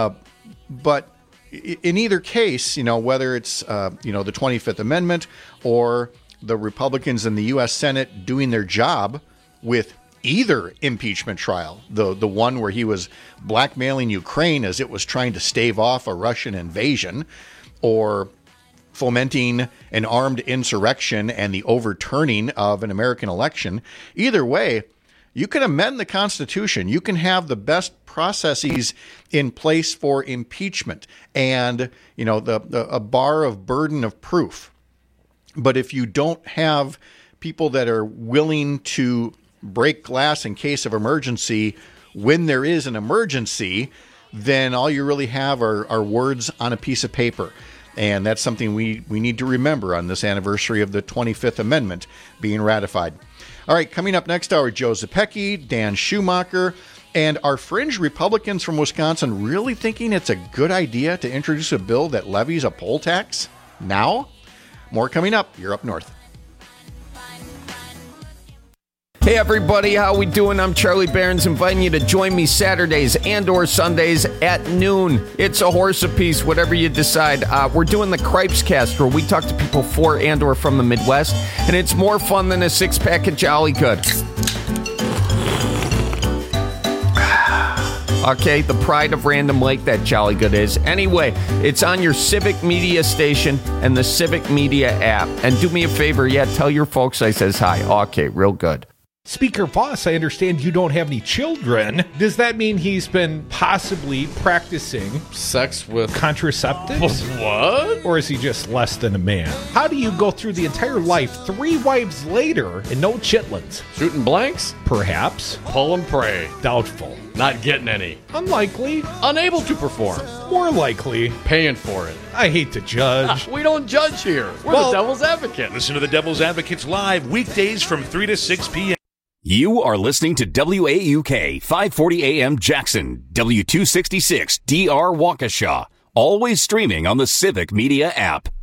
But in either case, whether it's, the 25th Amendment or the Republicans in the U.S. Senate doing their job with either impeachment trial, the one where he was blackmailing Ukraine as it was trying to stave off a Russian invasion, or fomenting an armed insurrection and the overturning of an American election, either way, you can amend the Constitution. You can have the best processes in place for impeachment and, a bar of burden of proof. But if you don't have people that are willing to break glass in case of emergency when there is an emergency, then all you really have are words on a piece of paper. And that's something we need to remember on this anniversary of the 25th Amendment being ratified. All right, coming up next hour, Joe Zepecki, Dan Schumacher, and are fringe Republicans from Wisconsin really thinking it's a good idea to introduce a bill that levies a poll tax now? More coming up. You're up north. Hey everybody, how we doing? I'm Charlie Barons, inviting you to join me Saturdays and or Sundays at noon. It's a horse apiece, whatever you decide. We're doing the Cripes Cast, where we talk to people for and or from the Midwest, and it's more fun than a six-pack of Jolly Good. Okay, the pride of Random Lake, that Jolly Good is. Anyway, it's on your Civic Media station and the Civic Media app. And do me a favor, tell your folks I says hi. Okay, real good. Speaker Voss, I understand you don't have any children. Does that mean he's been possibly practicing sex with contraceptives? What? Or is he just less than a man? How do you go through the entire life 3 wives later and no chitlins? Shooting blanks? Perhaps. Pull and pray. Doubtful. Not getting any. Unlikely. Unable to perform. More likely. Paying for it. I hate to judge. We don't judge here. We're the Devil's Advocate. Listen to the Devil's Advocates live weekdays from 3 to 6 p.m. You are listening to WAUK 540 AM Jackson, W266 DR Waukesha, always streaming on the Civic Media app.